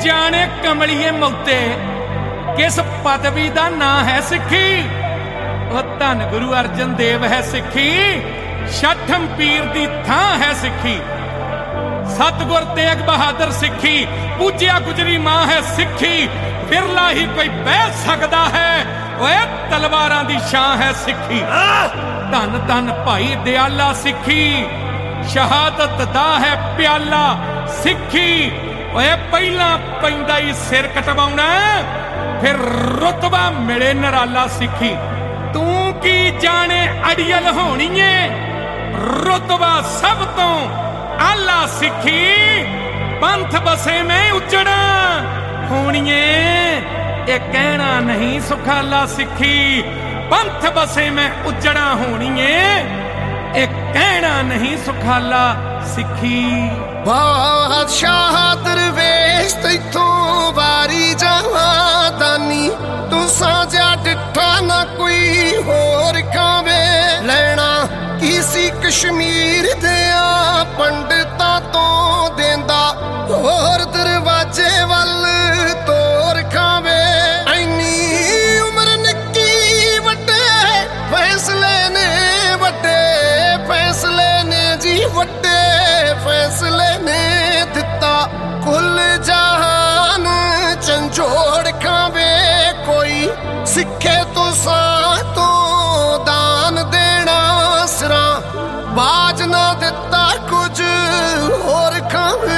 जाने कमलिए मौते किस पदवी का नां है सिक्खी। ओ धन गुरु अर्जन देव है सिक्खी, छठम पीर दी थां है सिक्खी। सतगुर तेग बहादुर सिक्खी, पूज्या गुजरी मां है सिक्खी। बिरला ही कोई बह सकदा है, ओए तलवारां दी शां है सिक्खी। धन धन भाई दयाला सिक्खी, शहादत दा है प्याला सिक्खी। ओए पहला पैंदा ही सिर कटवाउणा, फिर रुतबा मिले नराला सिक्खी। तू की जाने अड़ियल होनी है, रुतबा सब तो आला सिक्खी। पंथ बसे में उजड़ा होनी है, ये कहना नहीं सुखाला सिक्खी। पंथ बसे में उजड़ा होनी है, ये कहना नहीं सुखाला सिक्खी। बादशाह दरवेश तैथों वारी जहादानी, तू साजा डिठा ना कोई होर खावे। लैना किसी कश्मीर दिया पंडितां तो देंदा, होर दरवाजे वल तोर खावे। ऐनी उम्र निक्की वड्डे फैसले ने, वड्डे फैसले ने जी, वड्डे फैसले ने दिता। कुल जहान झंझोड़ खावे, कोई सिखे तो सा तो दान देना सिरा। बाज ना दिता कुछ होर खावे।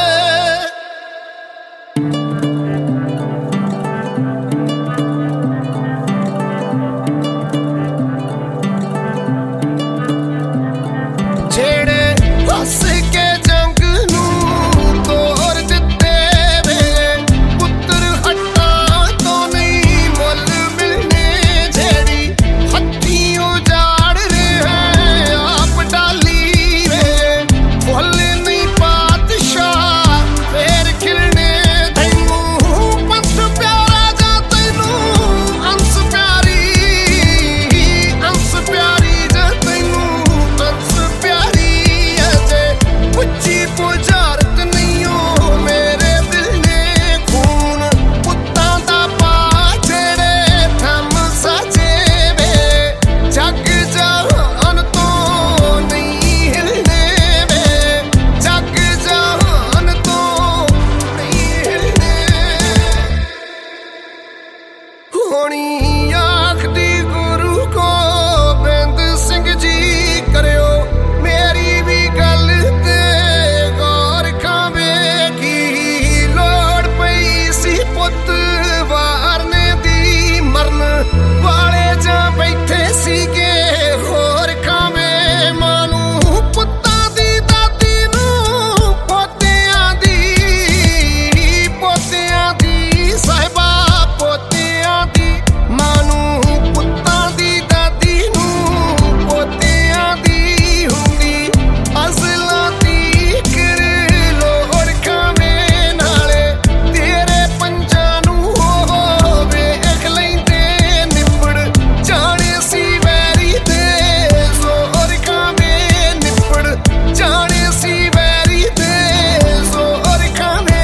जेड़े हस के जंग नू तोड़ दिते वे, पुत्र हट्टा तो नहीं मुल मिलने। जेड़ी हथी उजाड़ रहे आप डाली रे, फुल नहीं पातशाह फेर खिलने। तैनू पंथ प्यारा जा, तैनू अंस प्यारी, अंस प्यारी जा, तैनू अंस प्यारी। उच्ची बुझारत नहीं हो मेरे दिल ने, खून पुत्तां दा पा जेड़े थम सजे वे। जग जहान तो नहीं हिलने वे, जग जहान तो नहीं हिलने। होनी आखदी गुरु गोबिंद सिंह जी करियो, मेरी भी गल ते गौर खावे। की लोड़ पई सी पुत वारने दी, मरन वाले जा बैठे सीगे होर खावे। मानू पुत्तां दी दादी नू पोतियां दी, पोतियां दी साहिबा पोतियां दी। मानू पुत्तां दी दादी नू पोतियां दी हुंदी, अज़लां दी कर लोड़ खावे। नाले तेरे पंजां नू वेख लैंदे निबड़ जाने सी वैरी दे जोर खावे। निबड़ जाने सी वैरी दे जोर खावे।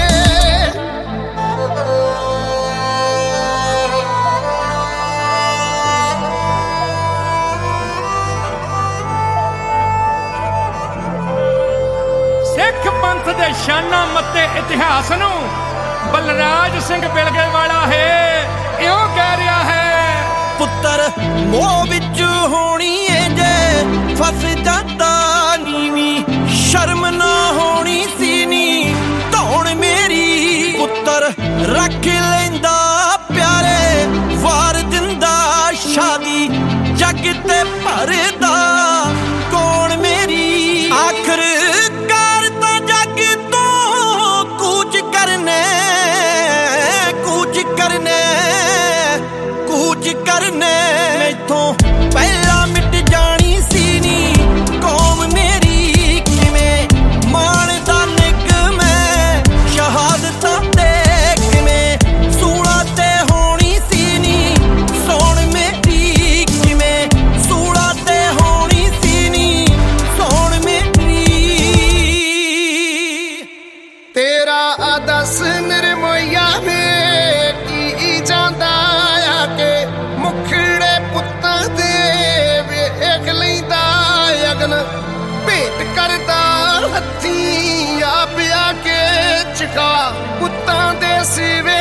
सिख पंथ दे शाना मते इतिहास नू बलराज सिंह बिलगे वाला है इहो कह रहा है। पुत्तर मोह विच होनी है जे फस जाता नीवी, शर्म ना होनी सी नी धौण मेरी। पुत्तर रख लेंदा प्यारे वार दिंदा शादी, जग ते भरदा कौन मेरी। आखिर कार तो जग तो कूच करने, कूच करने, कूच करने। मैथों पहला मिट जानी सी नी कौम मेरी। किवें माणदा निक मैं शहादतां ते, किवें सूला ते होनी सी नी सोण मेरी। किवें सूला ते होनी सी नी सोण मेरी। तेरा दस ਹੱਥੀਂ ਆ ਪਿਆ ਕੇ ਚਕਾ ਪੁੱਤਾਂ ਦੇ ਸਿਵੇ